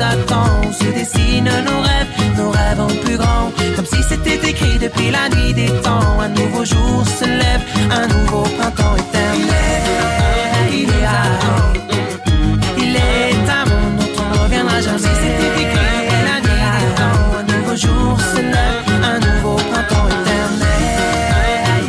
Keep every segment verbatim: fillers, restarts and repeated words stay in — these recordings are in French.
attend, on se dessine nos rêves, nos rêves en plus grand, comme si c'était écrit depuis la nuit des temps. Un nouveau jour se lève, un nouveau printemps éternel. Il est à, il est un monde dont on ne reviendra jamais. Comme si c'était écrit depuis la nuit des temps. Un nouveau jour se lève, un nouveau printemps éternel.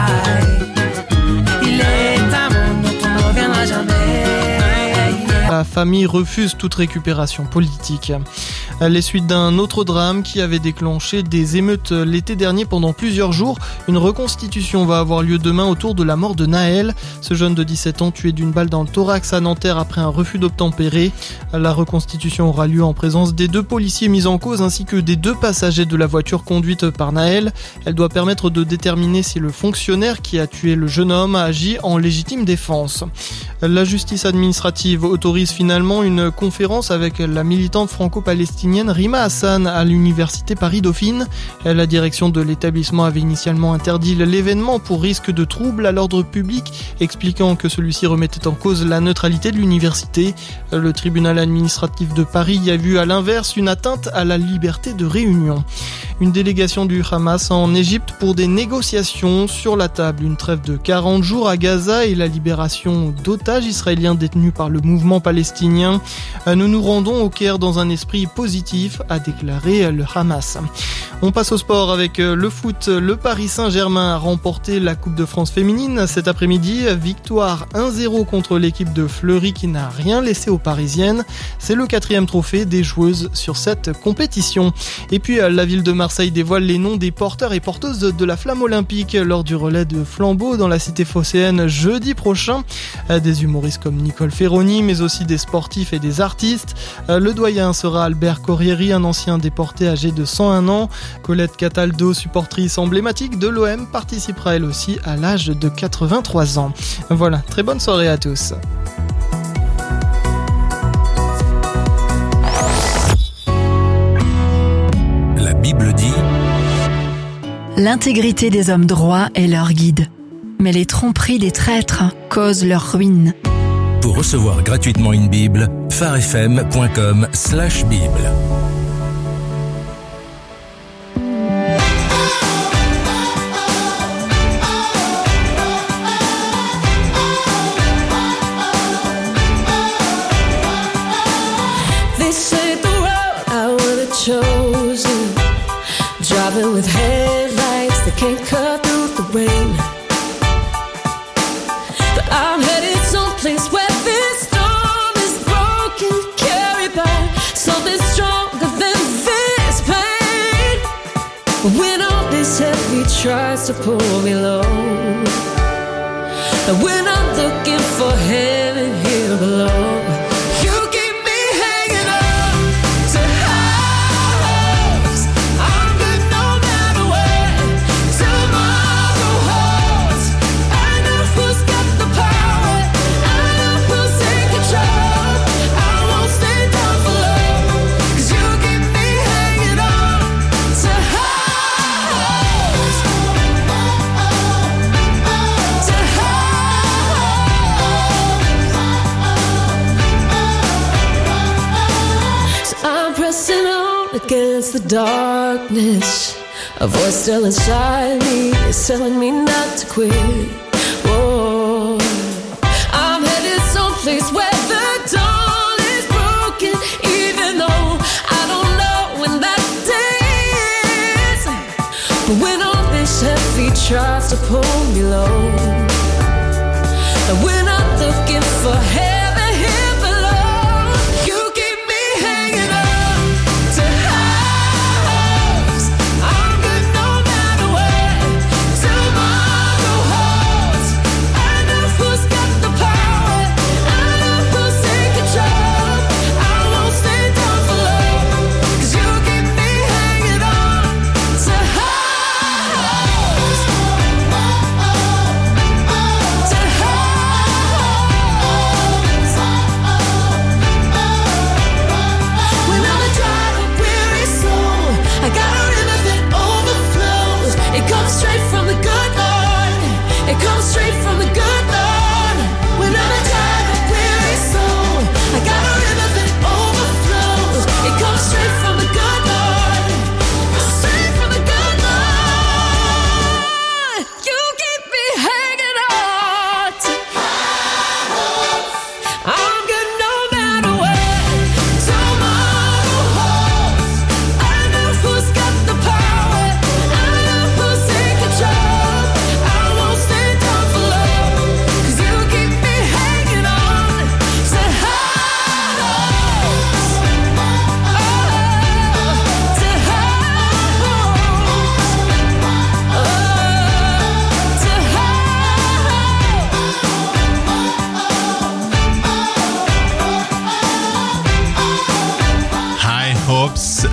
Il est un monde dont on ne reviendra jamais. La famille refuse toute récupération politique. Les suites d'un autre drame qui avait déclenché des émeutes l'été dernier pendant plusieurs jours. Une reconstitution va avoir lieu demain autour de la mort de Naël. Ce jeune de dix-sept ans tué d'une balle dans le thorax à Nanterre après un refus d'obtempérer. La reconstitution aura lieu en présence des deux policiers mis en cause ainsi que des deux passagers de la voiture conduite par Naël. Elle doit permettre de déterminer si le fonctionnaire qui a tué le jeune homme a agi en légitime défense. La justice administrative autorise finalement une conférence avec la militante franco-palestinienne Rima Hassan à l'université Paris-Dauphine. La direction de l'établissement avait initialement interdit l'événement pour risque de trouble à l'ordre public, expliquant que celui-ci remettait en cause la neutralité de l'université. Le tribunal administratif de Paris y a vu à l'inverse une atteinte à la liberté de réunion. Une délégation du Hamas en Égypte pour des négociations sur la table. Une trêve de quarante jours à Gaza et la libération d'otages israéliens détenus par le mouvement palestinien. Nous nous rendons au Caire dans un esprit positif, a déclaré le Hamas. On passe au sport avec le foot. Le Paris Saint-Germain a remporté la Coupe de France féminine cet après-midi. Victoire un zéro contre l'équipe de Fleury qui n'a rien laissé aux Parisiennes. C'est le quatrième trophée des joueuses sur cette compétition. Et puis la ville de Marseille dévoile les noms des porteurs et porteuses de la flamme olympique lors du relais de flambeau dans la cité phocéenne jeudi prochain. Des humoristes comme Nicole Ferroni, mais aussi des sportifs et des artistes. Le doyen sera Albert Corrieri, un ancien déporté âgé de cent un ans. Colette Cataldo, supportrice emblématique de l'O M, participera elle aussi à l'âge de quatre-vingt-trois ans. Voilà, très bonne soirée à tous. La Bible dit: l'intégrité des hommes droits est leur guide, mais les tromperies des traîtres causent leur ruine. Pour recevoir gratuitement une Bible, pharefm point com slash Bible. This ain't the road I would've chosen. Driving with headlights that can't cut through the rain. But I'm headed someplace where this storm is broken, carried by something stronger than this pain. But when all this heavy tries to pull me low, and when I'm looking for heaven here below, you keep me hanging on to highs. I'm good no matter where tomorrow holds. I know who's got the power, I know who's in control. I won't stay down for long, 'cause you keep me hanging on to highs. To highs. So I'm pressing on against the darkness. A voice still inside me is telling me not to quit. Whoa. I'm headed someplace where the dawn is broken, even though I don't know when that day is. But when all this heavy tries to pull me low, and when I'm looking for heaven here below, you keep me hanging on to highs. I'm good no matter where tomorrow holds. I know who's got the power, I know who's in control. I won't stay down for long, 'cause you keep me hanging on to highs. To highs.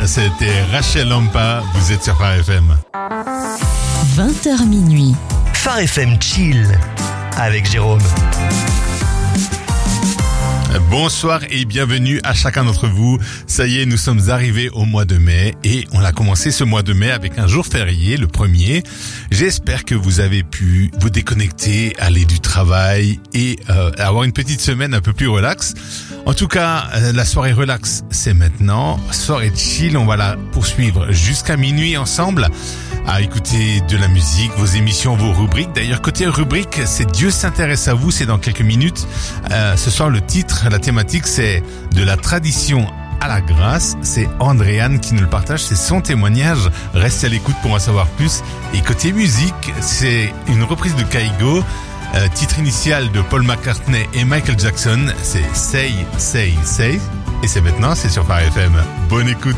c'était Rachel Lampa, vous êtes sur Phare F M. vingt heures minuit. Phare F M Chill avec Jérôme. Bonsoir et bienvenue à chacun d'entre vous. Ça y est, nous sommes arrivés au mois de mai et on a commencé ce mois de mai avec un jour férié, le premier. J'espère que vous avez pu vous déconnecter, aller du travail et euh, avoir une petite semaine un peu plus relax. En tout cas, euh, la soirée relax, c'est maintenant. Soirée chill, on va la poursuivre jusqu'à minuit ensemble à écouter de la musique, vos émissions, vos rubriques. D'ailleurs, côté rubrique, c'est Dieu s'intéresse à vous, c'est dans quelques minutes. Euh, ce soir, le titre, la thématique, c'est de la tradition à la grâce. C'est Andréane qui nous le partage, c'est son témoignage. Restez à l'écoute pour en savoir plus. Et côté musique, c'est une reprise de Kygo, euh, titre initial de Paul McCartney et Michael Jackson. C'est Say, Say, Say. Et c'est maintenant, c'est sur Phare F M. Bonne écoute.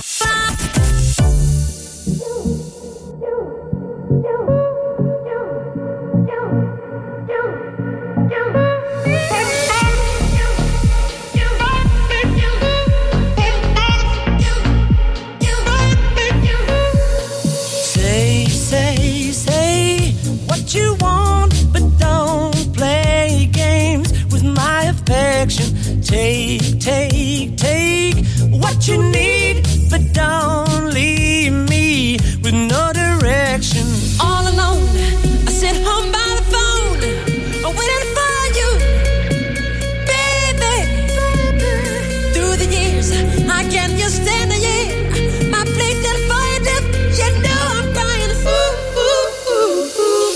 Take, take, take what you need, but don't leave me with no direction. All alone, I sit home by the phone, waiting for you, baby. Through the years, I can't just stand the year. My plate that fire dip, you know I'm crying. Ooh, ooh, ooh, ooh.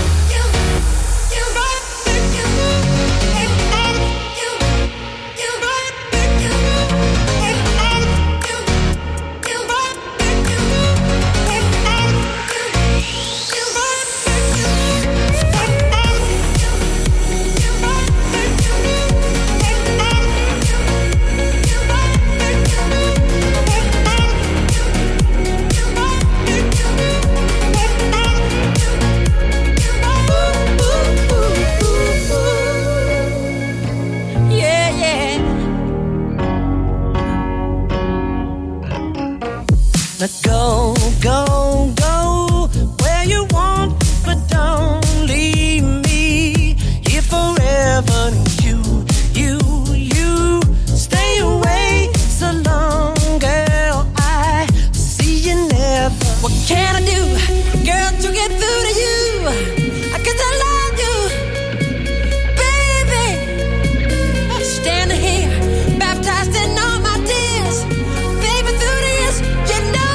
Go, go, go where you want, but don't leave me here forever. You, you, you stay away so long, girl. I see you never. What can I do, girl, to get through to you? 'Cause I love you, baby. Standing here, baptized in all my tears, baby, through the years, you know.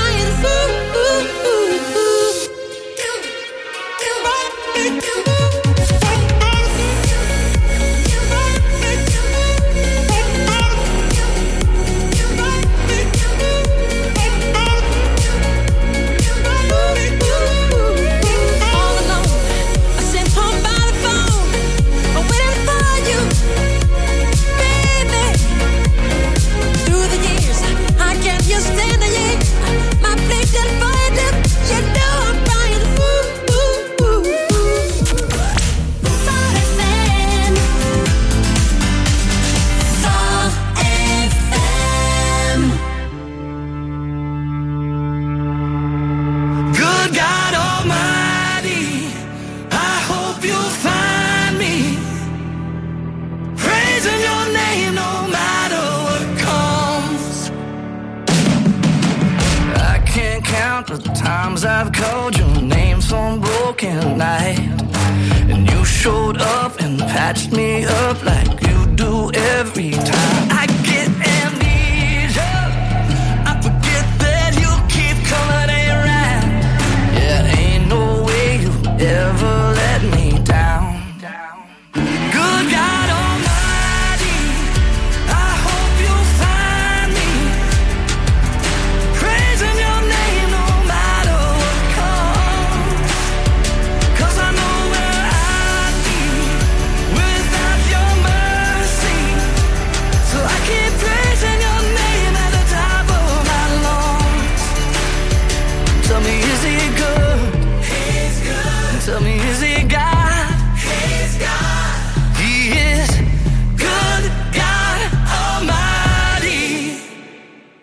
I've called your name some broken night, and you showed up and patched me up like you do every time. I get amnesia, I forget that you keep coming around. Yeah, ain't no way you ever let me down. Good God Almighty, I hope you'll find me praising your name no matter what comes. 'Cause I know where I'd be without your mercy.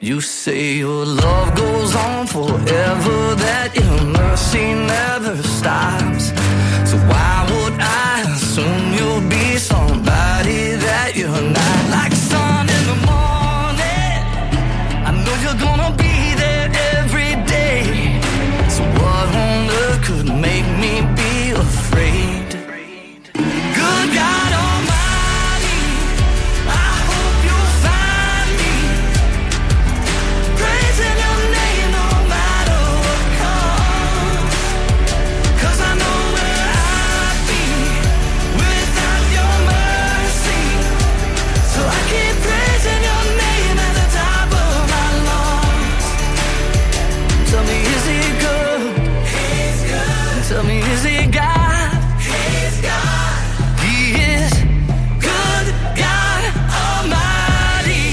You say your love goes on forever, that your mercy never stops. So why would I assume you'll be somebody that you're not? Like sun in the morning, I know you're gonna be there every day. So what on earth could make me be afraid? Good God Almighty, I hope you'll find me praising your name no matter what comes. 'Cause I know where I'd be without your mercy. So I keep praising your name at the top of my lungs. Tell me, is he good? He's good. Tell me, is he God? He's God. He is good, God Almighty.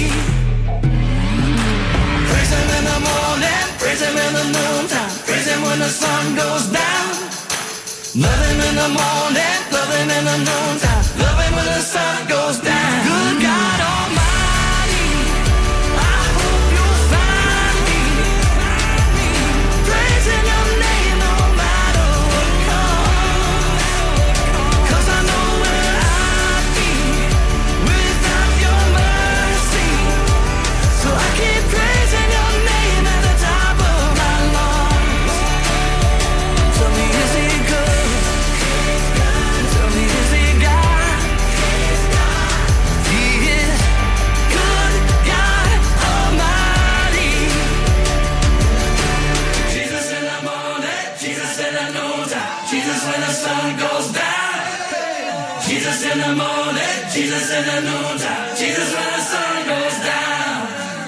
Praise him in the morning, praise him in the noontime, praise him when the sun goes down. Love him in the morning, love him in the noontime, love him when the sun goes down. Good God Almighty, I hope you'll find me praising your name no matter what comes. 'Cause I know where I'd be without your mercy. So I keep praising your name at the top of my lungs. Tell me, is he good? Tell me, is he God? He is good, God Almighty. Jesus in the morning, Jesus in the noontime, Jesus when the sun goes down. Jesus in the morning, Jesus in the noontime, Jesus when the sun goes down.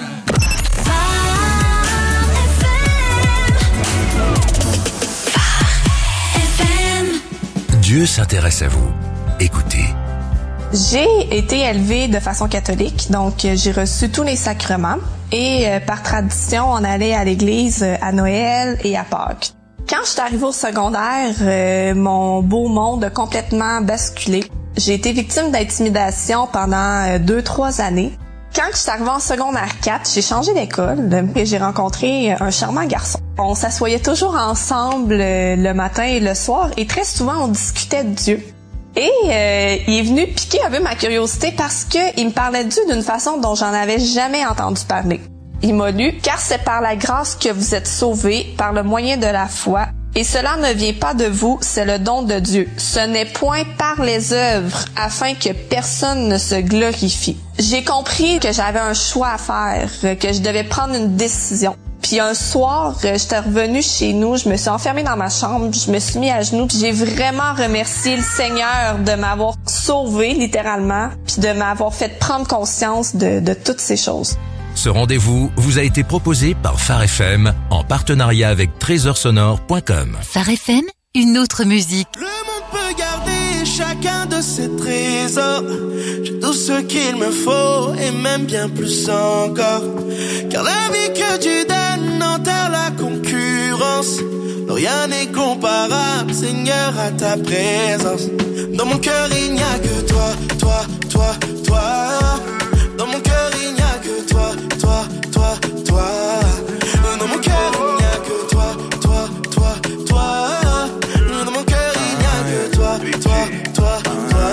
Dieu s'intéresse à vous. Écoutez. J'ai été élevée de façon catholique, donc euh, j'ai reçu tous les sacrements et euh, par tradition, on allait à l'église euh, à Noël et à Pâques. Quand je suis arrivée au secondaire, euh, mon beau monde a complètement basculé. J'ai été victime d'intimidation pendant euh, deux, trois années. Quand je suis arrivée en secondaire quatre, j'ai changé d'école et j'ai rencontré un charmant garçon. On s'assoyait toujours ensemble euh, le matin et le soir et très souvent on discutait de Dieu. Et euh, il est venu piquer un peu ma curiosité parce que il me parlait de Dieu d'une façon dont j'en avais jamais entendu parler. Il m'a lu « Car c'est par la grâce que vous êtes sauvés, par le moyen de la foi, et cela ne vient pas de vous, c'est le don de Dieu. Ce n'est point par les œuvres, afin que personne ne se glorifie. » J'ai compris que j'avais un choix à faire, que je devais prendre une décision. Puis un soir, j'étais revenue chez nous, je me suis enfermée dans ma chambre, je me suis mis à genoux, puis j'ai vraiment remercié le Seigneur de m'avoir sauvée, littéralement, puis de m'avoir fait prendre conscience de, de toutes ces choses. Ce rendez-vous vous a été proposé par Phare F M en partenariat avec trésor sonore point com. Phare F M, une autre musique. Le monde peut garder chacun de ses trésors. J'ai tout ce qu'il me faut et même bien plus encore. Car la vie que tu donnes enterre la concurrence. Rien n'est comparable, Seigneur, à ta présence. Dans mon cœur, il n'y a que toi, toi, toi, toi. Dans mon cœur, il n'y a que toi, toi, toi, toi. Dans mon cœur, il n'y a que toi, toi, toi, toi. Dans mon cœur, il n'y a que toi, toi, toi, toi.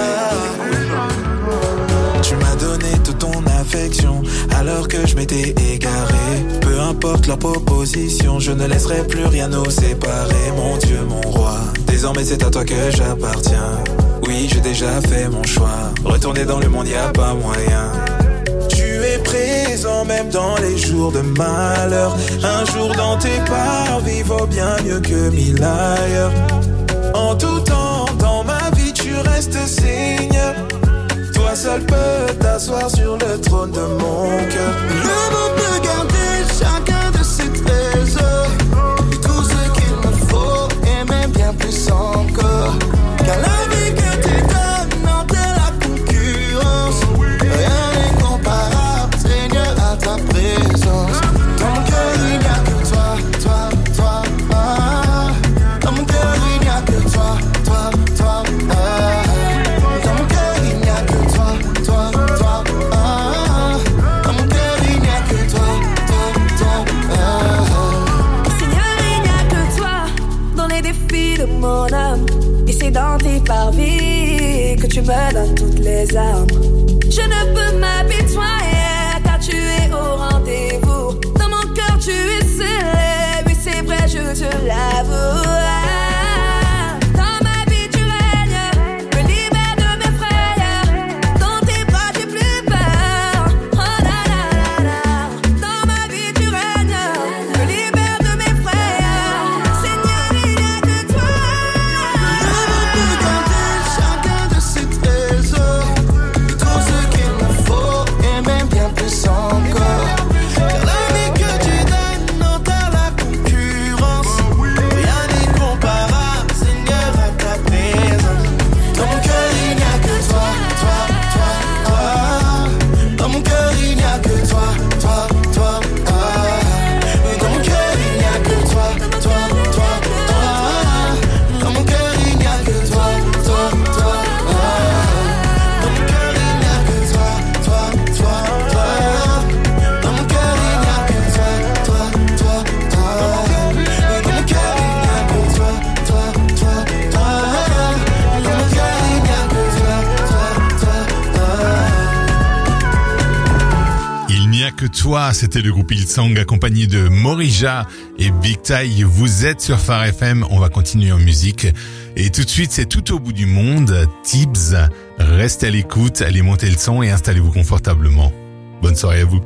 Tu m'as donné toute ton affection alors que je m'étais égaré. Peu importe leur proposition, je ne laisserai plus rien nous séparer. Mon Dieu, mon roi, désormais c'est à toi que j'appartiens. Oui, j'ai déjà fait mon choix. Retourner dans le monde, y a pas moyen. Présent même dans les jours de malheur. Un jour dans tes parvis vaut bien mieux que mille ailleurs. En tout temps dans ma vie tu restes Seigneur. Toi seul peux t'asseoir sur le trône de mon cœur. Le monde peut garder chacun de ses trésors et tout ce qu'il me faut et même bien plus encore. Car la vie que tu donnes enterre la concurrence. Rien n'est comparable à ta présence. Dans mon cœur il n'y a que toi, toi, toi, ah. Dans mon cœur il n'y a que toi, toi, toi, ah. Dans mon cœur il n'y a que toi, toi, toi, ah. Dans mon cœur il n'y a que toi. C'était le groupe Hillsong accompagné de Morija et Big Ty. Vous êtes sur Phare F M. On va continuer en musique. Et tout de suite, c'est Tout au bout du monde. Tibbs, restez à l'écoute, allez monter le son et installez-vous confortablement. Bonne soirée à vous.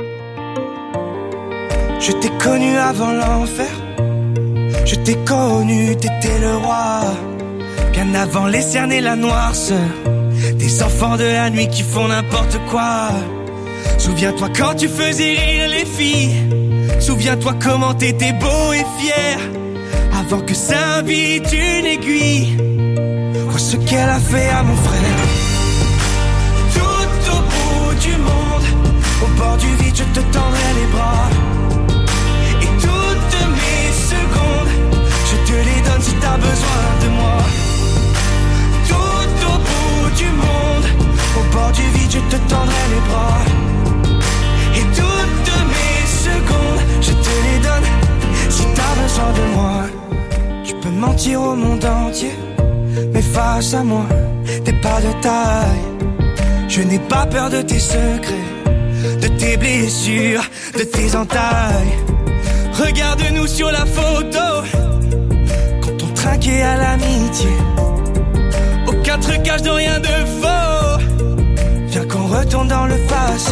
Je t'ai connu avant l'enfer. Je t'ai connu, t'étais le roi. Bien avant les cernes et la noirceur. Des enfants de la nuit qui font n'importe quoi. Souviens-toi quand tu faisais rire les filles. Souviens-toi comment t'étais beau et fier. Avant que s'invite une aiguille. Vois ce qu'elle a fait à mon frère. Tout au bout du monde, au bord du vide, je te tendrai les bras. Et toutes mes secondes, je te les donne si t'as besoin de moi. Tout au bout du monde, au bord du vide, je te tendrai les bras. Et toutes mes secondes, je te les donne si t'as besoin de moi. Tu peux mentir au monde entier, mais face à moi, t'es pas de taille. Je n'ai pas peur de tes secrets, de tes blessures, de tes entailles. Regarde-nous sur la photo, quand on trinquait à l'amitié. Aux quatre cages de rien de faux. Viens qu'on retourne dans le passé.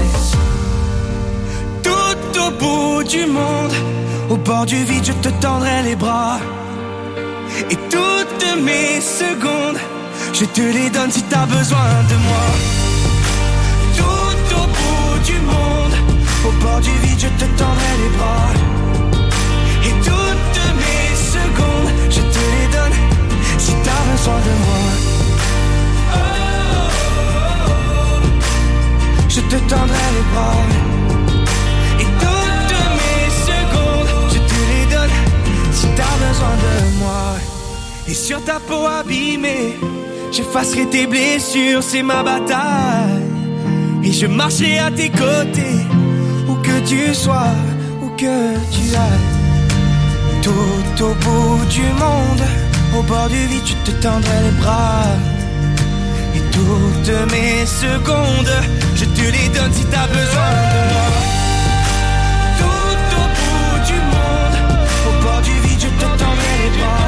Tout au bout du monde, au bord du vide, je te tendrai les bras. Et toutes mes secondes, je te les donne si t'as besoin de moi. Tout au bout du monde, au bord du vide, je te tendrai les bras. Et toutes mes secondes, je te les donne si t'as besoin de moi. Oh, oh, oh. Je te tendrai les bras. Et toutes mes secondes, je te les donne si t'as besoin de moi. Et sur ta peau abîmée, j'effacerai tes blessures, c'est ma bataille. Et je marcherai à tes côtés, où que tu sois, où que tu ailles. Tout au bout du monde, au bord du vide, je te tendrai les bras. Et toutes mes secondes, je te les donne si t'as besoin de moi. Tout au bout du monde, au bord du vide, je te tendrai les bras.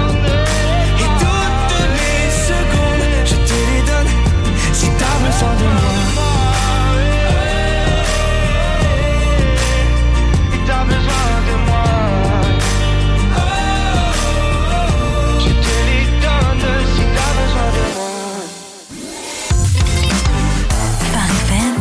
Si t'as besoin de moi, si t'as besoin de moi, je te les donne si t'as besoin de moi. Phare F M.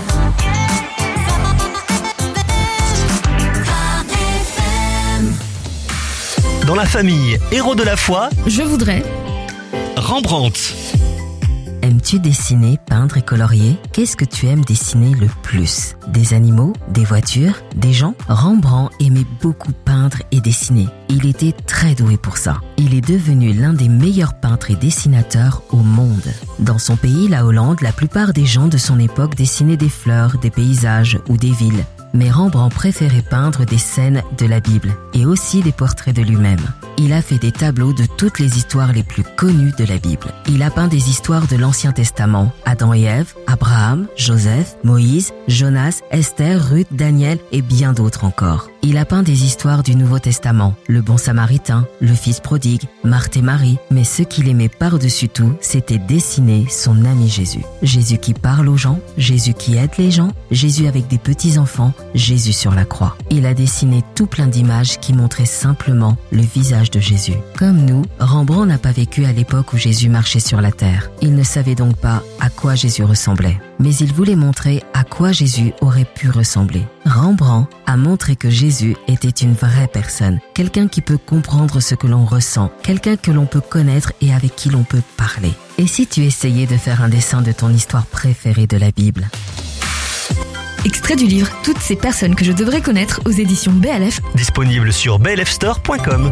Phare F M. Dans la famille Héros de la foi, je voudrais Rembrandt. Aimes-tu dessiner, peindre et colorier? Qu'est-ce que tu aimes dessiner le plus? Des animaux? Des voitures? Des gens? Rembrandt aimait beaucoup peindre et dessiner. Il était très doué pour ça. Il est devenu l'un des meilleurs peintres et dessinateurs au monde. Dans son pays, la Hollande, la plupart des gens de son époque dessinaient des fleurs, des paysages ou des villes. Mais Rembrandt préférait peindre des scènes de la Bible et aussi des portraits de lui-même. Il a fait des tableaux de toutes les histoires les plus connues de la Bible. Il a peint des histoires de l'Ancien Testament, Adam et Ève, Abraham, Joseph, Moïse, Jonas, Esther, Ruth, Daniel et bien d'autres encore. Il a peint des histoires du Nouveau Testament, le bon Samaritain, le fils prodigue, Marthe et Marie, mais ce qu'il aimait par-dessus tout, c'était dessiner son ami Jésus. Jésus qui parle aux gens, Jésus qui aide les gens, Jésus avec des petits-enfants, Jésus sur la croix. Il a dessiné tout plein d'images qui montraient simplement le visage de Jésus. Comme nous, Rembrandt n'a pas vécu à l'époque où Jésus marchait sur la terre. Il ne savait donc pas à quoi Jésus ressemblait. Mais il voulait montrer à quoi Jésus aurait pu ressembler. Rembrandt a montré que Jésus était une vraie personne, quelqu'un qui peut comprendre ce que l'on ressent, quelqu'un que l'on peut connaître et avec qui l'on peut parler. Et si tu essayais de faire un dessin de ton histoire préférée de la Bible? Extrait du livre Toutes ces personnes que je devrais connaître aux éditions B L F. Disponible sur b l f store point com.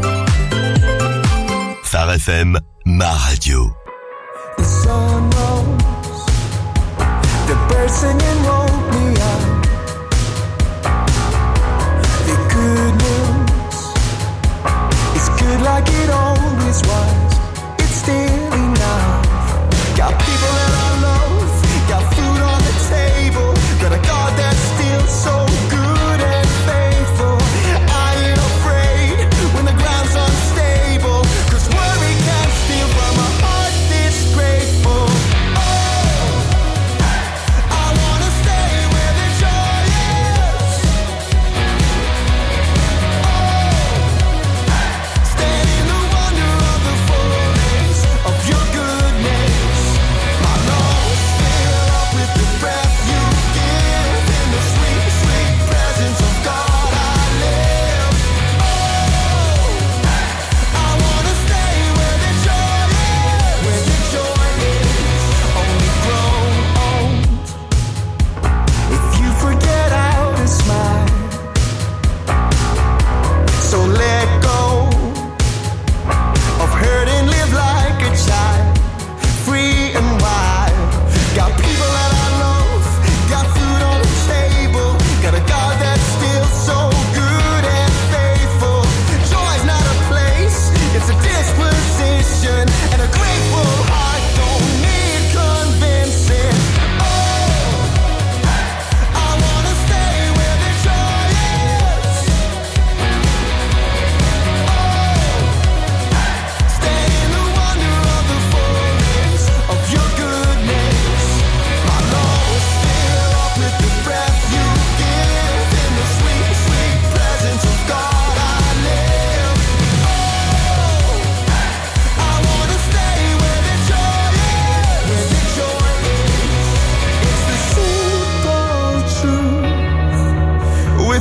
Phare F M, ma radio. The sun rose, the birds singing woke me up. The good news, it's good like it always was. It's still enough. Got people that I love, got food on the table, got a God that's still so good.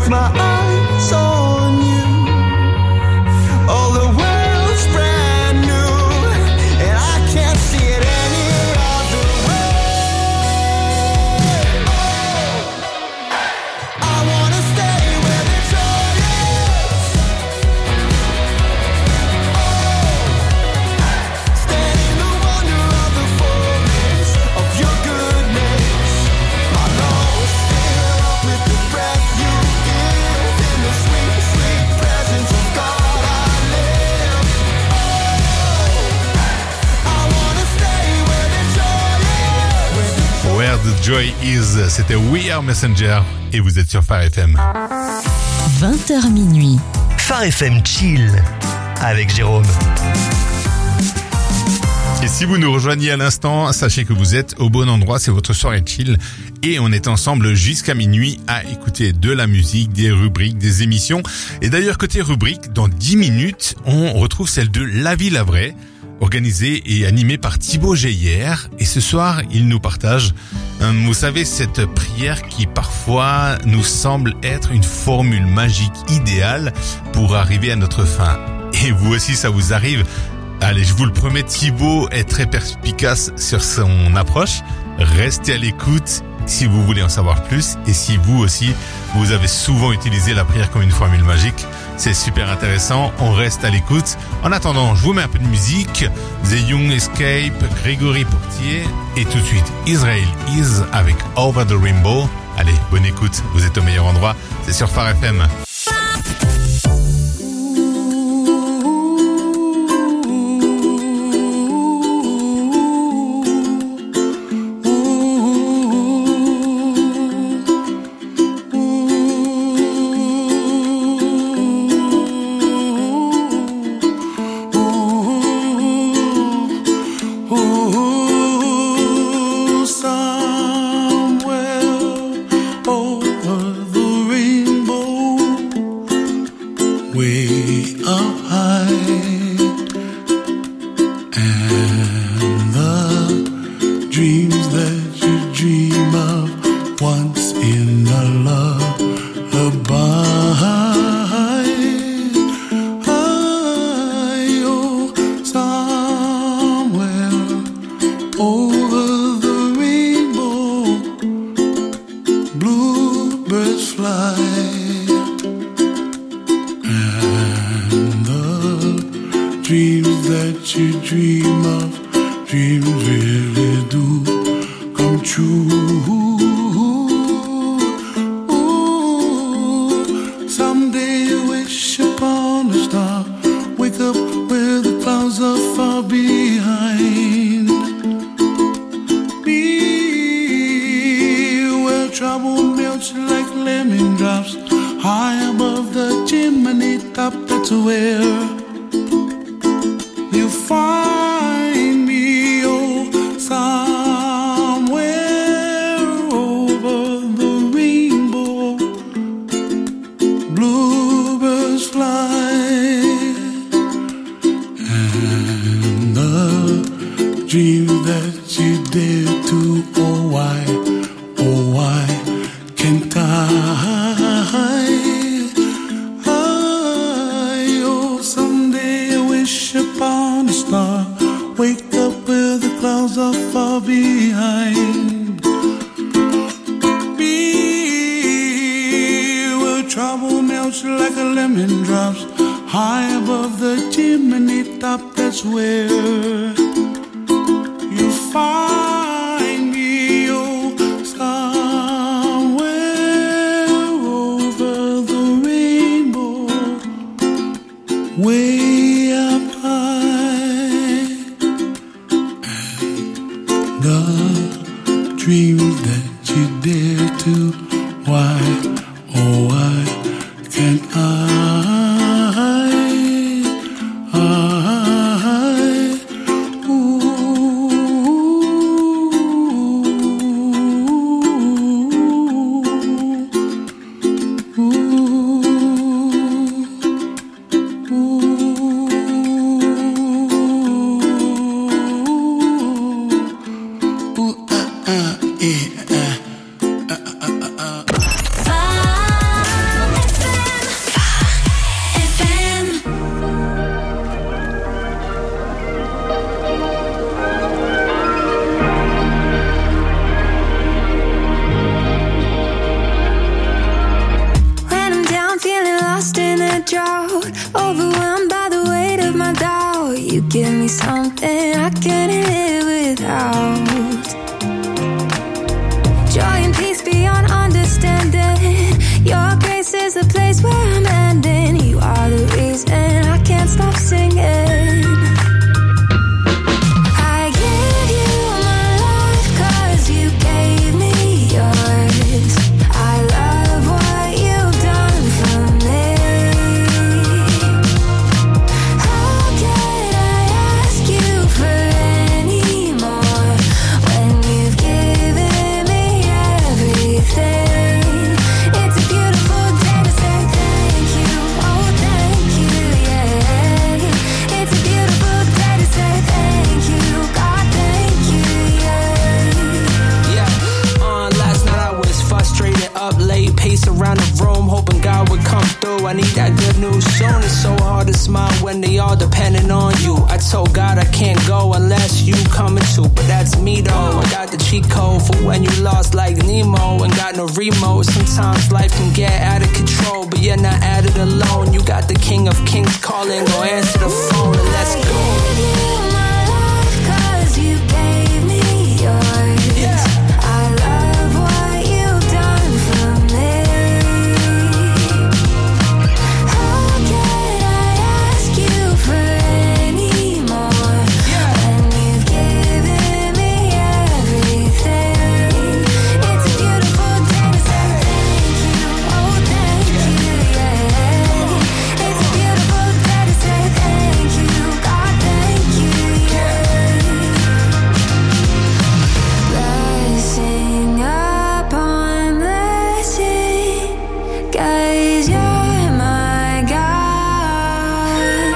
with my eyes on you. Oh, the world's brand new, and I can't see it any other way. Oh, I wanna stay where the joy is. Oh, stand in the wonder of the fullness of your goodness. My lungs fill up with the breath you give. In the sweet, sweet presence of God I live. Oh, I wanna stay where the joy is. Where the Joy Is, c'était We Are Messenger et vous êtes sur Phare F M. vingt heures minuit. Phare F M Chill avec Jérôme. Et si vous nous rejoignez à l'instant, sachez que vous êtes au bon endroit, c'est votre soirée chill et on est ensemble jusqu'à minuit à écouter de la musique, des rubriques, des émissions. Et d'ailleurs, côté rubrique, dans dix minutes, on retrouve celle de La Vie la Vraie, organisée et animée par Thibaut Geyer. Et ce soir, il nous partage, euh, vous savez, cette prière qui parfois nous semble être une formule magique idéale pour arriver à notre fin. Et vous aussi, ça vous arrive? Allez, je vous le promets, Thibaut est très perspicace sur son approche. Restez à l'écoute si vous voulez en savoir plus. Et si vous aussi, vous avez souvent utilisé la prière comme une formule magique, c'est super intéressant. On reste à l'écoute. En attendant, je vous mets un peu de musique. The Young Escape, Grégory Portier. Et tout de suite, Israel Is avec Over the Rainbow. Allez, bonne écoute. Vous êtes au meilleur endroit. C'est sur Phare F M. Phare me something I can't live without. Joy and peace beyond understanding. Your grace is the place where I'm ending. You are the reason I can't stop singing. I give you my life 'cause you gave me yours. I love what you've done for me. How can I ask you for any more when you've given me everything? It's a beautiful day to say thank you. Oh, thank you, yeah. It's a beautiful day to say thank you. God, thank you, yeah. Yeah, uh, last night I was frustrated, up late, pace around the room, hoping God would come through. I need that good news soon. It's so hard to smile when they all depending on you. I told God I can't go unless you coming too, but that's me though. I got the cheat code for when you lost like Nemo and got no remote. Sometimes life can get out of control, but you're not at it alone. You got the King of Kings calling, go answer the phone and let's go. Cause you gave me yours. Yeah. I love what you've done for me. How can I ask you for any more when you've given me everything? It's a beautiful day to say thank you. Oh, thank you, yeah. It's a beautiful day to say thank you. God, thank you, yeah. Blessing upon blessing, 'cause you're my God.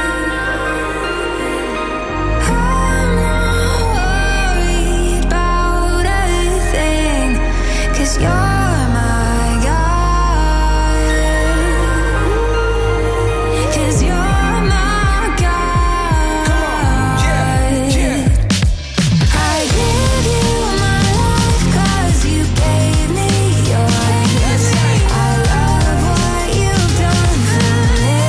I'm not worried about a thing, 'cause you're my God. 'Cause you're my God. I give you my life 'cause you gave me yours. I love what you've done for me.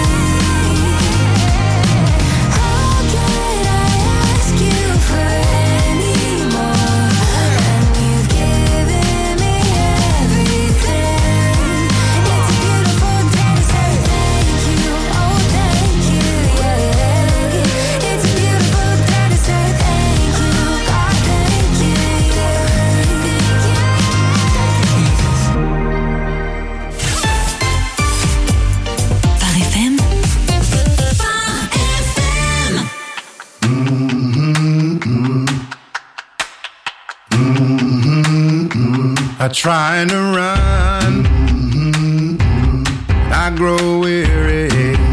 How can I ask you for any more when you've given me everything? It's a beautiful day to say thank you. Oh, thank you, yeah. It's a beautiful day to say thank you. God, thank you, yeah. Phare F M. I try to run, I grow weary.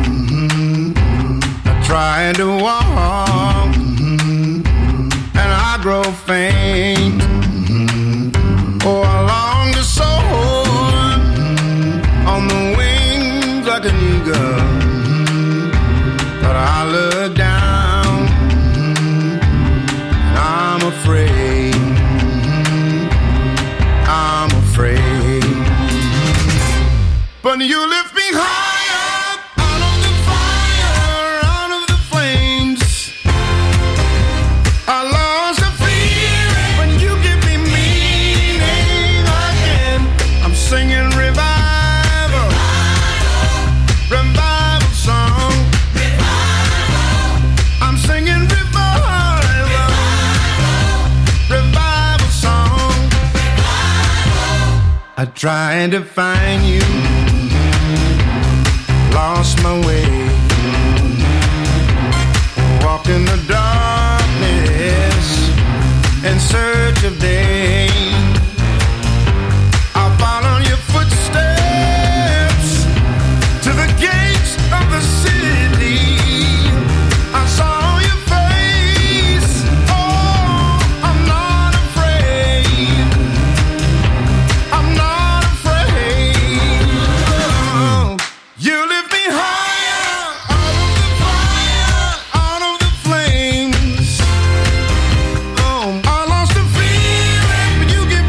I try to walk, and I grow faint. Oh, I long to soar on the wings like an eagle, but I look down, and I'm afraid. I'm afraid. But you lift me higher, out of the fire, out of the flames. I lost the fear, but you give me meaning again. I'm singing revival, revival song. I'm singing revival, revival song. I tried to find you, lost my way, walked in the darkness in search of day. I'll follow your footsteps to the gates of the city. I saw your face, oh, I'm not afraid. I'm not afraid. Oh, you lift me higher, out of the fire, out of the flames. Oh, I lost the feeling, but you give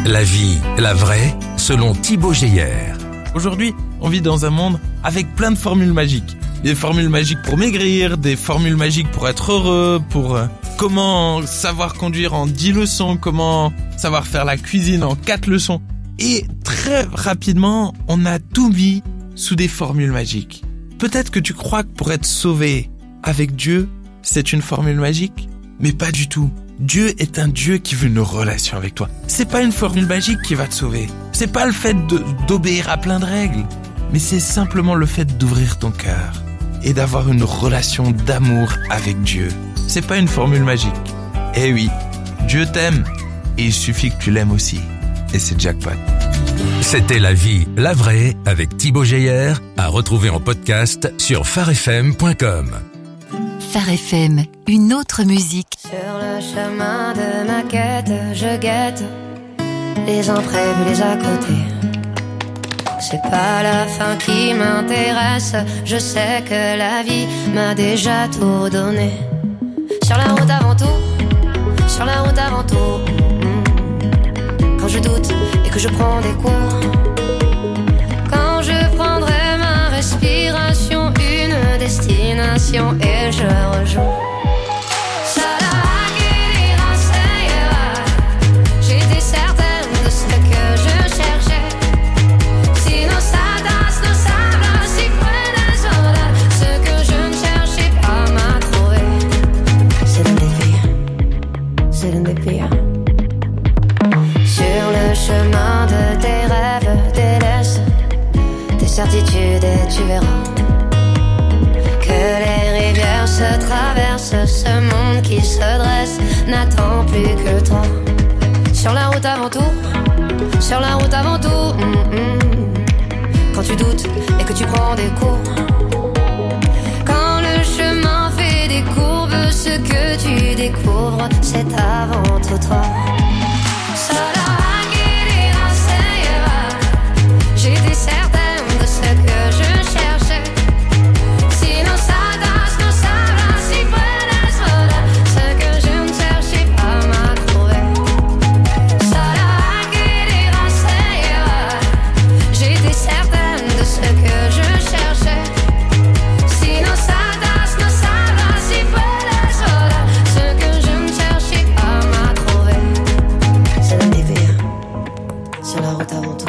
la vie, la vraie, selon Thibaut Geyer. Aujourd'hui, on vit dans un monde avec plein de formules magiques. Des formules magiques pour maigrir, des formules magiques pour être heureux, pour euh, comment savoir conduire en dix leçons, comment savoir faire la cuisine en quatre leçons. Et très rapidement, on a tout mis sous des formules magiques. Peut-être que tu crois que pour être sauvé avec Dieu, c'est une formule magique, mais pas du tout. Dieu est un Dieu qui veut une relation avec toi. C'est pas une formule magique qui va te sauver. C'est pas le fait de, d'obéir à plein de règles, mais c'est simplement le fait d'ouvrir ton cœur et d'avoir une relation d'amour avec Dieu. C'est pas une formule magique. Eh oui, Dieu t'aime et il suffit que tu l'aimes aussi. Et c'est jackpot. C'était La vie, la vraie avec Thibaut Geyer, à retrouver en podcast sur phare f m point com. Phare F M, une autre musique. Sur le chemin de ma quête, je guette les imprévus, les à côté. C'est pas la fin qui m'intéresse, je sais que la vie m'a déjà tout donné. Sur la route avant tout, sur la route avant tout. Quand je doute et que je prends des cours, quand je prendrai ma respiration, une destination et je rejoins. J'étais certaine de ce que je cherchais. Si nos sadas, nos sables, si près soldats, ce que je ne cherchais pas m'a trouvé. C'est l'un des pires, c'est l'un des pires. Sur le chemin de tes rêves, délaisse tes certitudes et tu verras que les rivières se traversent, ce monde qui se dresse n'attend plus que toi. Sur la route avant tout, sur la route avant tout, mm-mm. Quand tu doutes et que tu prends des cours, quand le chemin fait des courbes, ce que tu découvres, c'est avant tout toi. J'étais certaine de ce que je cherchais. Si nos sadas, nos sables, si près des soldats, ce que je ne cherchais pas m'a trouvé. J'étais certaine de ce que je cherchais. Si nos sadas, nos sables, si près des soldats, ce que je ne cherchais pas m'a trouvé. C'est l'un des pires, sur la route avant tout.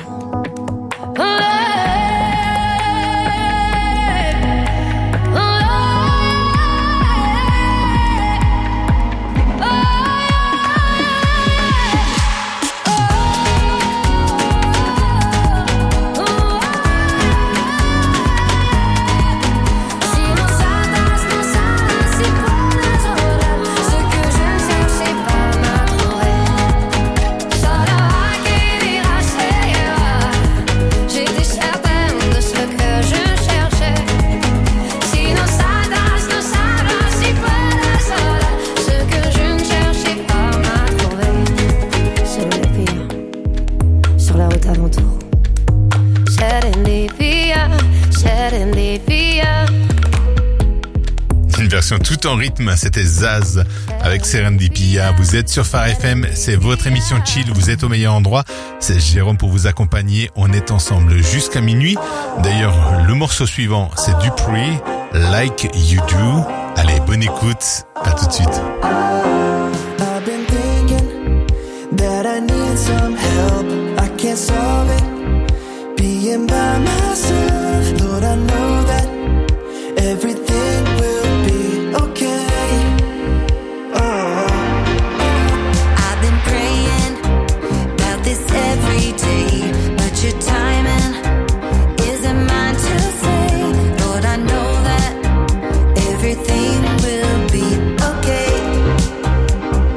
Tout en rythme, c'était Zaz avec Serendipia. Vous êtes sur Phare F M, c'est votre émission chill, vous êtes au meilleur endroit. C'est Jérôme pour vous accompagner. On est ensemble jusqu'à minuit. D'ailleurs, le morceau suivant, c'est Dupree, Like You Do. Allez, bonne écoute, à tout de suite. I've been thinking that I need some help. I can't solve it being by myself. Lord, I know that everything will be okay. Oh. I've been praying about this every day, but your timing isn't mine to say. Lord, I know that everything will be okay.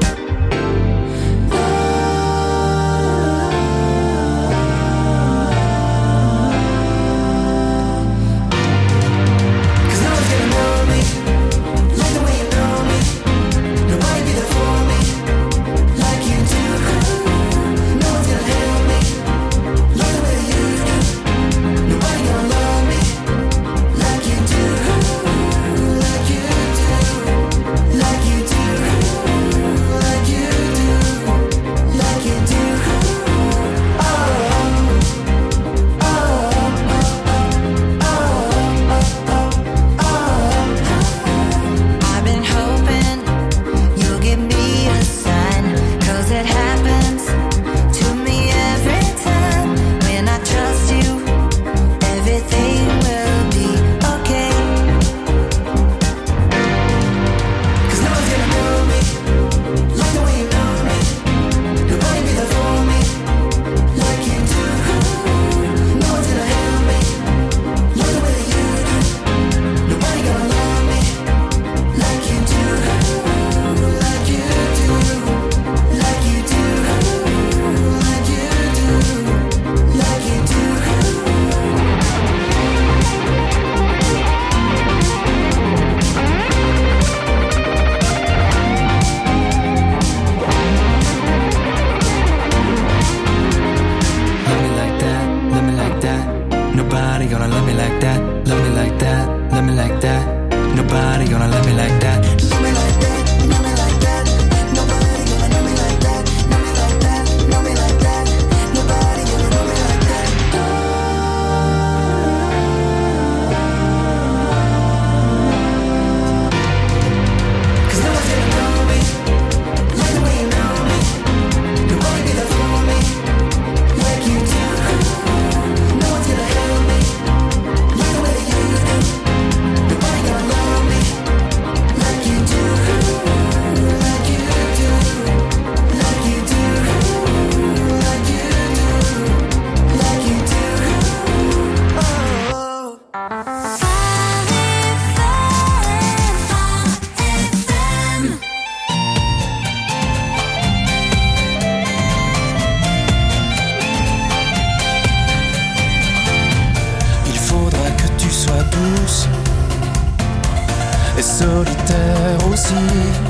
et solitaire aussi.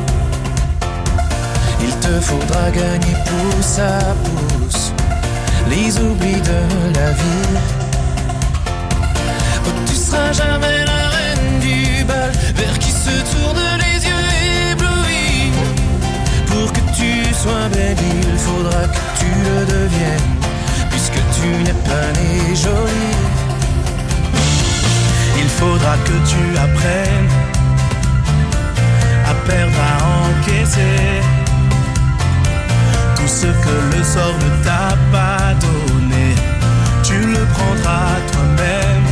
Il te faudra gagner pouce à pouce les oublis de la vie. Oh, tu seras jamais la reine du bal vers qui se tournent les yeux éblouis. Pour que tu sois belle, il faudra que tu le deviennes, puisque tu n'es pas née jolie. Il faudra que tu apprennes à perdre, à encaisser tout ce que le sort ne t'a pas donné. Tu le prendras toi-même.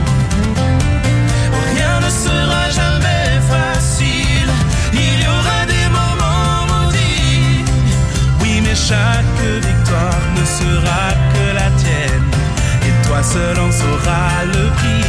Rien ne sera jamais facile, il y aura des moments maudits. Oui, mais chaque victoire ne sera que la tienne, et toi seul en sauras le prix.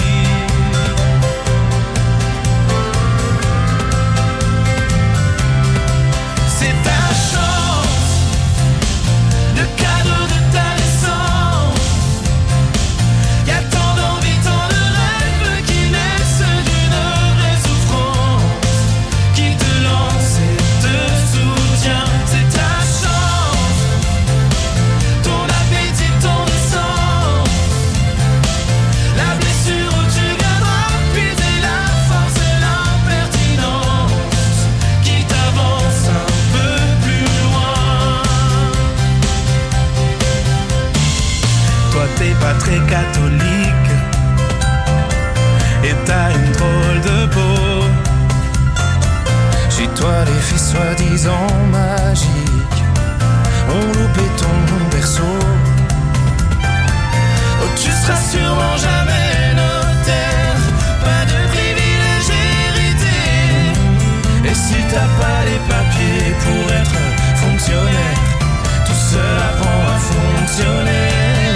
Pas très catholique et t'as une drôle de peau. Chez toi les filles soi-disant magiques ont loupé ton berceau. Oh, tu seras sûrement jamais notaire, pas de privilège hérité. Et si t'as pas les papiers pour être fonctionnaire, tout cela apprend à fonctionner.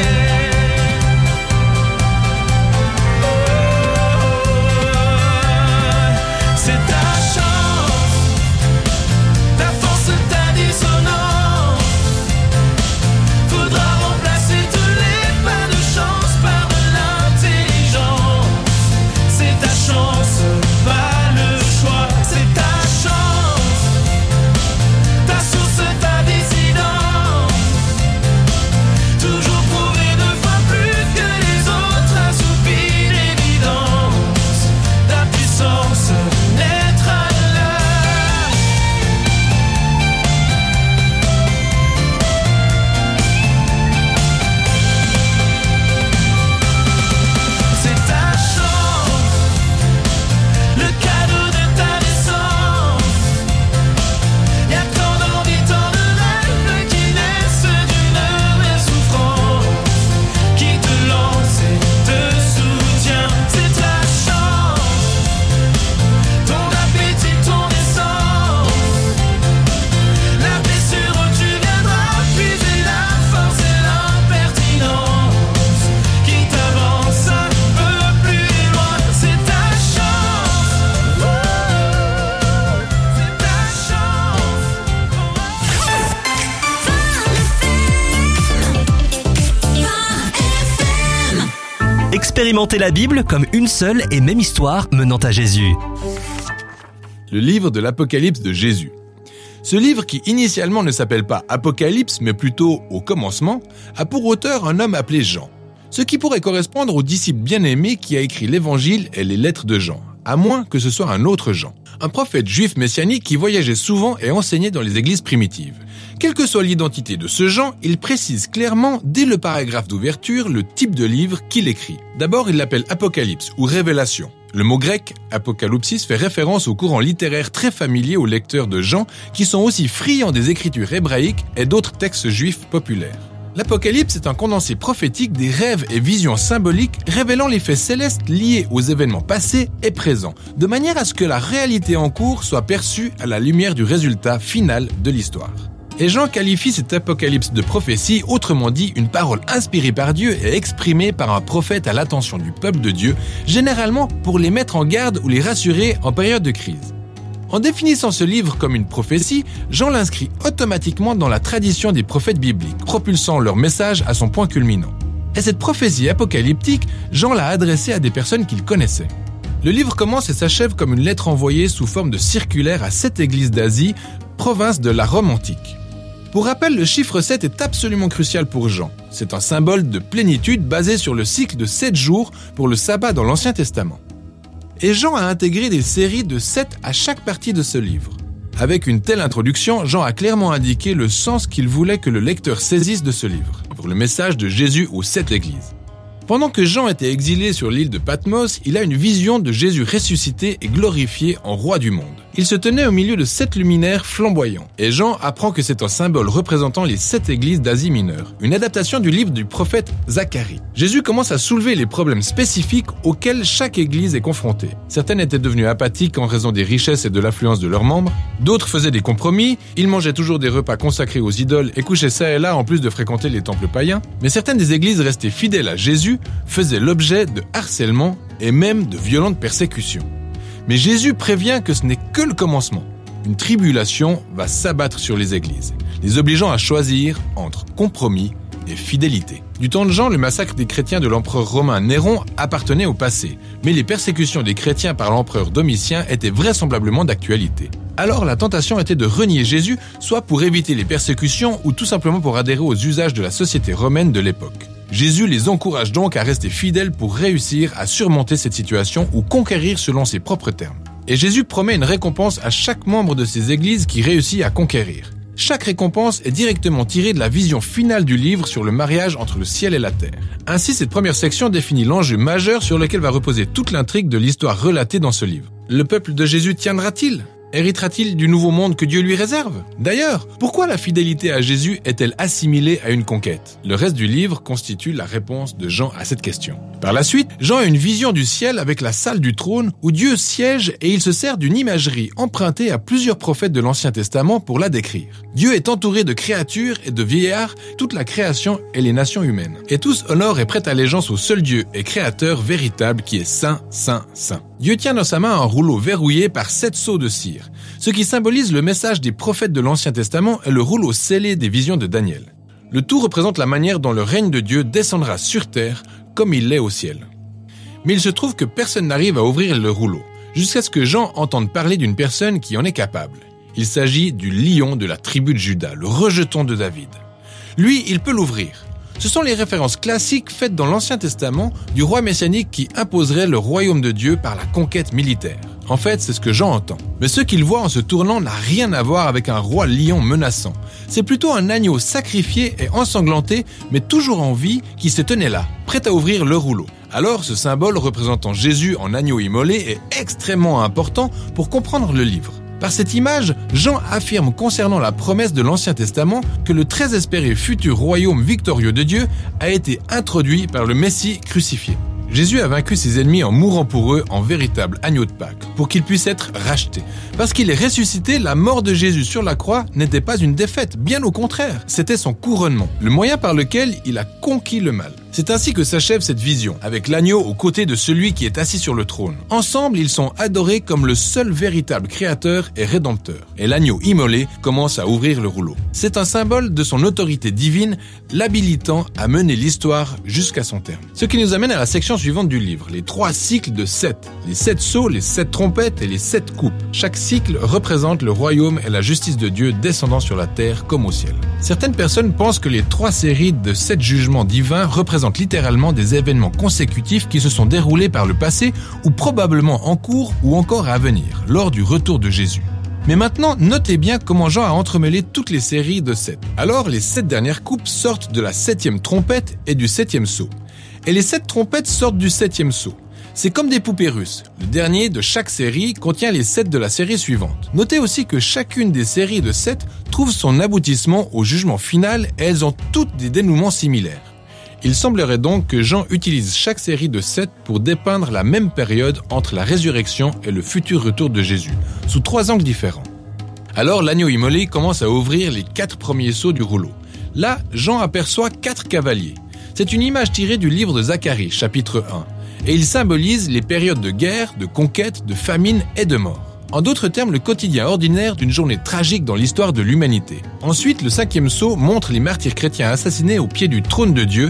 Expérimentez la Bible comme une seule et même histoire menant à Jésus. Le livre de l'Apocalypse de Jésus. Ce livre, qui initialement ne s'appelle pas Apocalypse, mais plutôt Au commencement, a pour auteur un homme appelé Jean. Ce qui pourrait correspondre au disciple bien-aimé qui a écrit l'Évangile et les lettres de Jean, à moins que ce soit un autre Jean. Un prophète juif messianique qui voyageait souvent et enseignait dans les églises primitives. Quelle que soit l'identité de ce Jean, il précise clairement, dès le paragraphe d'ouverture, le type de livre qu'il écrit. D'abord, il l'appelle Apocalypse ou Révélation. Le mot grec, apocalypsis, fait référence au courant littéraire très familier aux lecteurs de Jean, qui sont aussi friands des écritures hébraïques et d'autres textes juifs populaires. L'Apocalypse est un condensé prophétique des rêves et visions symboliques révélant les faits célestes liés aux événements passés et présents, de manière à ce que la réalité en cours soit perçue à la lumière du résultat final de l'histoire. Et Jean qualifie cet apocalypse de prophétie, autrement dit une parole inspirée par Dieu et exprimée par un prophète à l'attention du peuple de Dieu, généralement pour les mettre en garde ou les rassurer en période de crise. En définissant ce livre comme une prophétie, Jean l'inscrit automatiquement dans la tradition des prophètes bibliques, propulsant leur message à son point culminant. Et cette prophétie apocalyptique, Jean l'a adressée à des personnes qu'il connaissait. Le livre commence et s'achève comme une lettre envoyée sous forme de circulaire à sept églises d'Asie, province de la Rome antique. Pour rappel, le chiffre sept est absolument crucial pour Jean. C'est un symbole de plénitude basé sur le cycle de sept jours pour le sabbat dans l'Ancien Testament. Et Jean a intégré des séries de sept à chaque partie de ce livre. Avec une telle introduction, Jean a clairement indiqué le sens qu'il voulait que le lecteur saisisse de ce livre, pour le message de Jésus aux sept églises. Pendant que Jean était exilé sur l'île de Patmos, il a une vision de Jésus ressuscité et glorifié en roi du monde. Il se tenait au milieu de sept luminaires flamboyants, et Jean apprend que c'est un symbole représentant les sept églises d'Asie mineure, une adaptation du livre du prophète Zacharie. Jésus commence à soulever les problèmes spécifiques auxquels chaque église est confrontée. Certaines étaient devenues apathiques en raison des richesses et de l'affluence de leurs membres, d'autres faisaient des compromis, ils mangeaient toujours des repas consacrés aux idoles et couchaient ça et là en plus de fréquenter les temples païens, mais certaines des églises restées fidèles à Jésus faisaient l'objet de harcèlement et même de violentes persécutions. Mais Jésus prévient que ce n'est que le commencement. Une tribulation va s'abattre sur les églises, les obligeant à choisir entre compromis et fidélité. Du temps de Jean, le massacre des chrétiens de l'empereur romain Néron appartenait au passé, mais les persécutions des chrétiens par l'empereur Domitien étaient vraisemblablement d'actualité. Alors la tentation était de renier Jésus, soit pour éviter les persécutions ou tout simplement pour adhérer aux usages de la société romaine de l'époque. Jésus les encourage donc à rester fidèles pour réussir à surmonter cette situation ou conquérir selon ses propres termes. Et Jésus promet une récompense à chaque membre de ces églises qui réussit à conquérir. Chaque récompense est directement tirée de la vision finale du livre sur le mariage entre le ciel et la terre. Ainsi, cette première section définit l'enjeu majeur sur lequel va reposer toute l'intrigue de l'histoire relatée dans ce livre. Le peuple de Jésus tiendra-t-il ? Héritera-t-il du nouveau monde que Dieu lui réserve ? D'ailleurs, pourquoi la fidélité à Jésus est-elle assimilée à une conquête ? Le reste du livre constitue la réponse de Jean à cette question. Par la suite, Jean a une vision du ciel avec la salle du trône où Dieu siège et il se sert d'une imagerie empruntée à plusieurs prophètes de l'Ancien Testament pour la décrire. Dieu est entouré de créatures et de vieillards, toute la création et les nations humaines. Et tous honorent et prêtent allégeance au seul Dieu et créateur véritable qui est saint, saint, saint. Dieu tient dans sa main un rouleau verrouillé par sept sceaux de cire, ce qui symbolise le message des prophètes de l'Ancien Testament et le rouleau scellé des visions de Daniel. Le tout représente la manière dont le règne de Dieu descendra sur terre comme il l'est au ciel. Mais il se trouve que personne n'arrive à ouvrir le rouleau, jusqu'à ce que Jean entende parler d'une personne qui en est capable. Il s'agit du lion de la tribu de Juda, le rejeton de David. Lui, il peut l'ouvrir. Ce sont les références classiques faites dans l'Ancien Testament du roi messianique qui imposerait le royaume de Dieu par la conquête militaire. En fait, c'est ce que Jean entend. Mais ce qu'il voit en se tournant n'a rien à voir avec un roi lion menaçant. C'est plutôt un agneau sacrifié et ensanglanté, mais toujours en vie, qui se tenait là, prêt à ouvrir le rouleau. Alors, ce symbole représentant Jésus en agneau immolé est extrêmement important pour comprendre le livre. Par cette image, Jean affirme concernant la promesse de l'Ancien Testament que le très espéré futur royaume victorieux de Dieu a été introduit par le Messie crucifié. Jésus a vaincu ses ennemis en mourant pour eux en véritable agneau de Pâques, pour qu'ils puissent être rachetés. Parce qu'il est ressuscité, la mort de Jésus sur la croix n'était pas une défaite, bien au contraire, c'était son couronnement, le moyen par lequel il a conquis le mal. C'est ainsi que s'achève cette vision, avec l'agneau aux côtés de celui qui est assis sur le trône. Ensemble, ils sont adorés comme le seul véritable créateur et rédempteur. Et l'agneau immolé commence à ouvrir le rouleau. C'est un symbole de son autorité divine, l'habilitant à mener l'histoire jusqu'à son terme. Ce qui nous amène à la section suivante du livre, les trois cycles de sept. Les sept sceaux, les sept trompettes et les sept coupes. Chaque cycle représente le royaume et la justice de Dieu descendant sur la terre comme au ciel. Certaines personnes pensent que les trois séries de sept jugements divins représentent littéralement des événements consécutifs qui se sont déroulés par le passé ou probablement en cours ou encore à venir, lors du retour de Jésus. Mais maintenant, notez bien comment Jean a entremêlé toutes les séries de sept. Alors, les sept dernières coupes sortent de la septième trompette et du septième sceau. Et les sept trompettes sortent du septième sceau. C'est comme des poupées russes. Le dernier de chaque série contient les sept de la série suivante. Notez aussi que chacune des séries de sept trouve son aboutissement au jugement final et elles ont toutes des dénouements similaires. Il semblerait donc que Jean utilise chaque série de sept pour dépeindre la même période entre la résurrection et le futur retour de Jésus, sous trois angles différents. Alors l'agneau immolé commence à ouvrir les quatre premiers sceaux du rouleau. Là, Jean aperçoit quatre cavaliers. C'est une image tirée du livre de Zacharie, chapitre un, et il symbolise les périodes de guerre, de conquête, de famine et de mort. En d'autres termes, le quotidien ordinaire d'une journée tragique dans l'histoire de l'humanité. Ensuite, le cinquième sceau montre les martyrs chrétiens assassinés au pied du trône de Dieu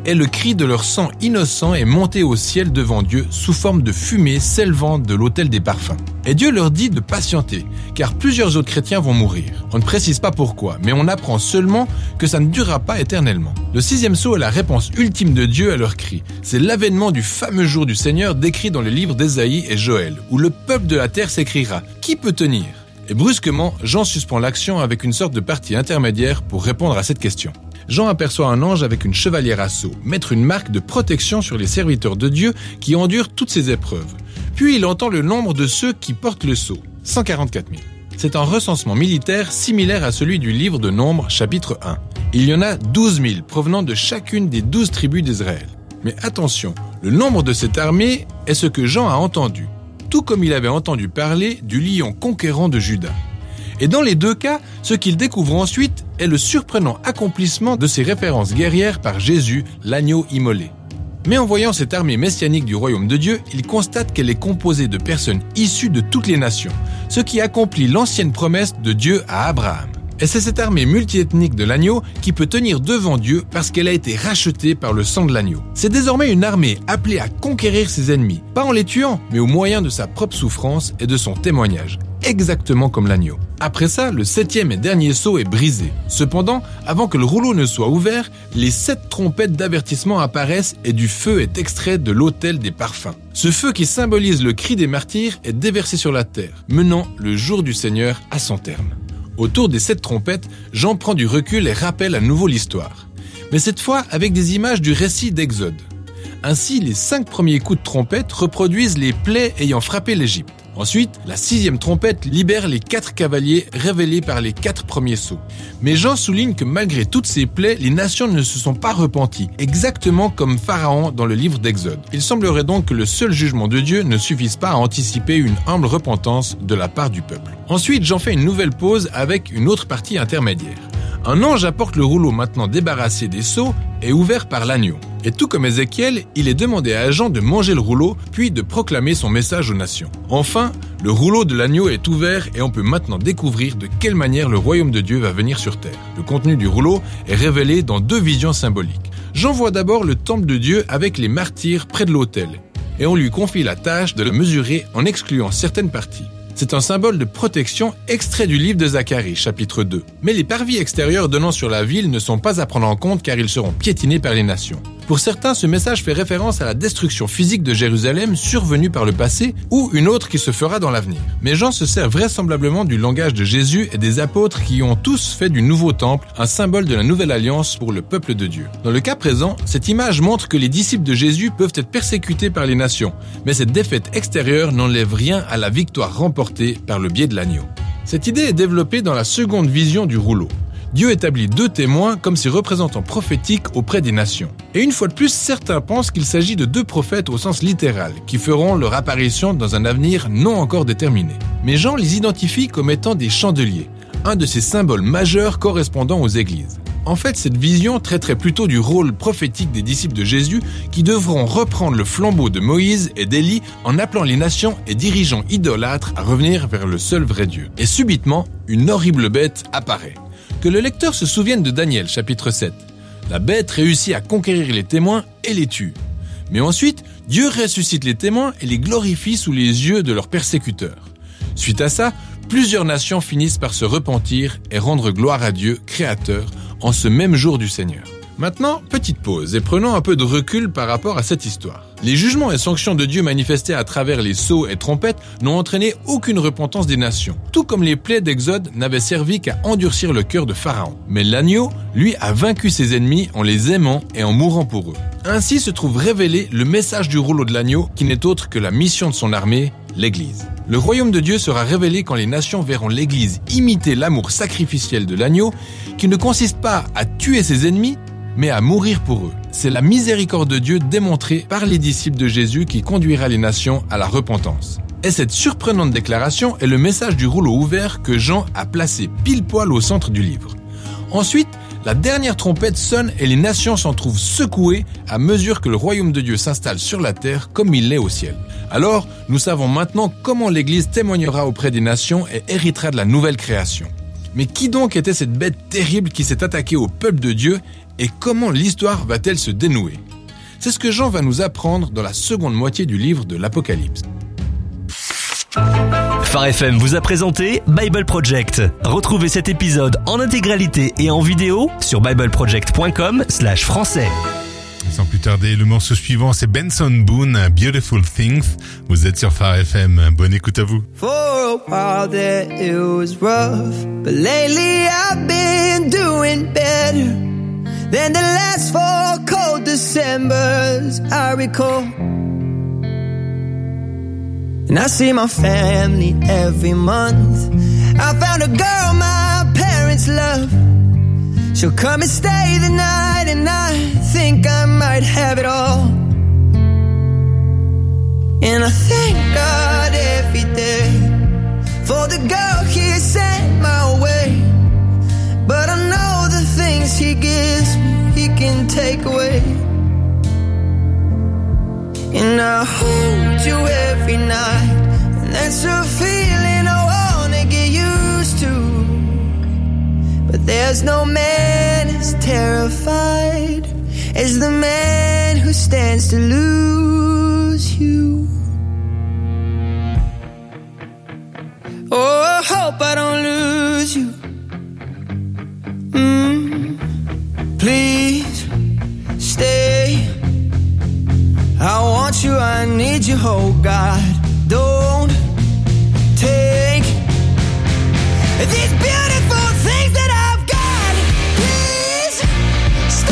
et le cri de leur sang innocent est monté au ciel devant Dieu sous forme de fumée s'élevant de l'autel des parfums. Et Dieu leur dit de patienter, car plusieurs autres chrétiens vont mourir. On ne précise pas pourquoi, mais on apprend seulement que ça ne durera pas éternellement. Le sixième sceau est la réponse ultime de Dieu à leurs cris. C'est l'avènement du fameux jour du Seigneur décrit dans les livres d'Ésaïe et Joël, où le peuple de la terre s'écriera « Qui peut tenir ?» Et brusquement, Jean suspend l'action avec une sorte de partie intermédiaire pour répondre à cette question. Jean aperçoit un ange avec une chevalière à sceau, mettre une marque de protection sur les serviteurs de Dieu qui endurent toutes ces épreuves. Puis il entend le nombre de ceux qui portent le sceau, cent quarante-quatre mille. C'est un recensement militaire similaire à celui du livre de Nombres, chapitre un. Il y en a douze mille provenant de chacune des douze tribus d'Israël. Mais attention, le nombre de cette armée est ce que Jean a entendu, tout comme il avait entendu parler du lion conquérant de Juda. Et dans les deux cas, ce qu'il découvre ensuite est le surprenant accomplissement de ces références guerrières par Jésus, l'agneau immolé. Mais en voyant cette armée messianique du royaume de Dieu, il constate qu'elle est composée de personnes issues de toutes les nations, ce qui accomplit l'ancienne promesse de Dieu à Abraham. Et c'est cette armée multiethnique de l'agneau qui peut tenir devant Dieu parce qu'elle a été rachetée par le sang de l'agneau. C'est désormais une armée appelée à conquérir ses ennemis, pas en les tuant, mais au moyen de sa propre souffrance et de son témoignage, exactement comme l'agneau. Après ça, le septième et dernier sceau est brisé. Cependant, avant que le rouleau ne soit ouvert, les sept trompettes d'avertissement apparaissent et du feu est extrait de l'autel des parfums. Ce feu qui symbolise le cri des martyrs est déversé sur la terre, menant le jour du Seigneur à son terme. Autour des sept trompettes, Jean prend du recul et rappelle à nouveau l'histoire. Mais cette fois avec des images du récit d'Exode. Ainsi, les cinq premiers coups de trompette reproduisent les plaies ayant frappé l'Égypte. Ensuite, la sixième trompette libère les quatre cavaliers révélés par les quatre premiers sceaux. Mais Jean souligne que malgré toutes ces plaies, les nations ne se sont pas repenties, exactement comme Pharaon dans le livre d'Exode. Il semblerait donc que le seul jugement de Dieu ne suffise pas à anticiper une humble repentance de la part du peuple. Ensuite, Jean fait une nouvelle pause avec une autre partie intermédiaire. Un ange apporte le rouleau maintenant débarrassé des sceaux et ouvert par l'agneau. Et tout comme Ézéchiel, il est demandé à Jean de manger le rouleau, puis de proclamer son message aux nations. Enfin, le rouleau de l'agneau est ouvert et on peut maintenant découvrir de quelle manière le royaume de Dieu va venir sur terre. Le contenu du rouleau est révélé dans deux visions symboliques. Jean voit d'abord le temple de Dieu avec les martyrs près de l'autel, et on lui confie la tâche de le mesurer en excluant certaines parties. C'est un symbole de protection extrait du livre de Zacharie, chapitre deux. Mais les parvis extérieurs donnant sur la ville ne sont pas à prendre en compte car ils seront piétinés par les nations. Pour certains, ce message fait référence à la destruction physique de Jérusalem survenue par le passé ou une autre qui se fera dans l'avenir. Mais Jean se sert vraisemblablement du langage de Jésus et des apôtres qui ont tous fait du nouveau temple un symbole de la nouvelle alliance pour le peuple de Dieu. Dans le cas présent, cette image montre que les disciples de Jésus peuvent être persécutés par les nations, mais cette défaite extérieure n'enlève rien à la victoire remportée par le biais de l'agneau. Cette idée est développée dans la seconde vision du rouleau. Dieu établit deux témoins comme ses représentants prophétiques auprès des nations. Et une fois de plus, certains pensent qu'il s'agit de deux prophètes au sens littéral, qui feront leur apparition dans un avenir non encore déterminé. Mais Jean les identifie comme étant des chandeliers, un de ces symboles majeurs correspondant aux églises. En fait, cette vision traiterait plutôt du rôle prophétique des disciples de Jésus qui devront reprendre le flambeau de Moïse et d'Élie en appelant les nations et dirigeants idolâtres à revenir vers le seul vrai Dieu. Et subitement, une horrible bête apparaît. Que le lecteur se souvienne de Daniel, chapitre sept. La bête réussit à conquérir les témoins et les tue. Mais ensuite, Dieu ressuscite les témoins et les glorifie sous les yeux de leurs persécuteurs. Suite à ça, plusieurs nations finissent par se repentir et rendre gloire à Dieu, Créateur, en ce même jour du Seigneur. Maintenant, petite pause et prenons un peu de recul par rapport à cette histoire. Les jugements et sanctions de Dieu manifestés à travers les sceaux et trompettes n'ont entraîné aucune repentance des nations, tout comme les plaies d'Exode n'avaient servi qu'à endurcir le cœur de Pharaon. Mais l'agneau, lui, a vaincu ses ennemis en les aimant et en mourant pour eux. Ainsi se trouve révélé le message du rouleau de l'agneau qui n'est autre que la mission de son armée, l'Église. Le royaume de Dieu sera révélé quand les nations verront l'Église imiter l'amour sacrificiel de l'agneau qui ne consiste pas à tuer ses ennemis, mais à mourir pour eux. C'est la miséricorde de Dieu démontrée par les disciples de Jésus qui conduira les nations à la repentance. Et cette surprenante déclaration est le message du rouleau ouvert que Jean a placé pile poil au centre du livre. Ensuite, la dernière trompette sonne et les nations s'en trouvent secouées à mesure que le royaume de Dieu s'installe sur la terre comme il l'est au ciel. Alors, nous savons maintenant comment l'Église témoignera auprès des nations et héritera de la nouvelle création. Mais qui donc était cette bête terrible qui s'est attaquée au peuple de Dieu et comment l'histoire va-t-elle se dénouer? C'est ce que Jean va nous apprendre dans la seconde moitié du livre de l'Apocalypse. Phare F M vous a présenté Bible Project. Retrouvez cet épisode en intégralité et en vidéo sur bibleproject point com slash français. Sans plus tarder, le morceau suivant, c'est Benson Boone, Beautiful Things. Vous êtes sur Phare F M. Bonne écoute à vous. For a while there it was rough, but lately I've been doing better than the last four cold Decembers I recall. And I see my family every month. I found a girl my parents love. She'll come and stay the night, and I think I might have it all. And I thank God every day for the girl He sent my way. But I know the things He gives me, He can take away. And I hold you every night, and that's a feeling I wanna get used to. But there's no man as terrified as the man who stands to lose you. Oh, I hope I don't lose you. Mm, please stay. I want you, I need you, oh God. Don't take these